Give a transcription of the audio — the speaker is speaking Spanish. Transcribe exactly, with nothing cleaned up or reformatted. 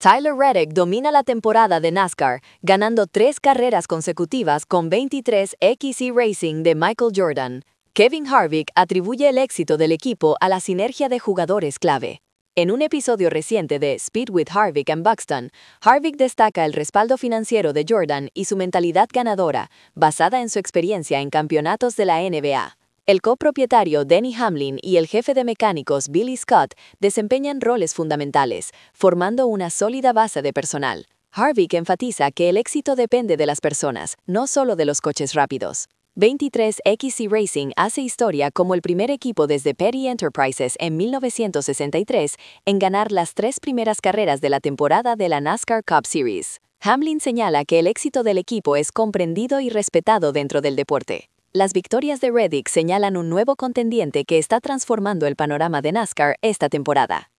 Tyler Reddick domina la temporada de NASCAR, ganando tres carreras consecutivas con veintitrés X C Racing de Michael Jordan. Kevin Harvick atribuye el éxito del equipo a la sinergia de jugadores clave. En un episodio reciente de Speed with Harvick and Buxton, Harvick destaca el respaldo financiero de Jordan y su mentalidad ganadora, basada en su experiencia en campeonatos de la N B A. El copropietario Denny Hamlin y el jefe de mecánicos Billy Scott desempeñan roles fundamentales, formando una sólida base de personal. Harvick enfatiza que el éxito depende de las personas, no solo de los coches rápidos. veintitrés X C Racing hace historia como el primer equipo desde Petty Enterprises en mil novecientos sesenta y tres en ganar las tres primeras carreras de la temporada de la NASCAR Cup Series. Hamlin señala que el éxito del equipo es comprendido y respetado dentro del deporte. Las victorias de Reddick señalan un nuevo contendiente que está transformando el panorama de NASCAR esta temporada.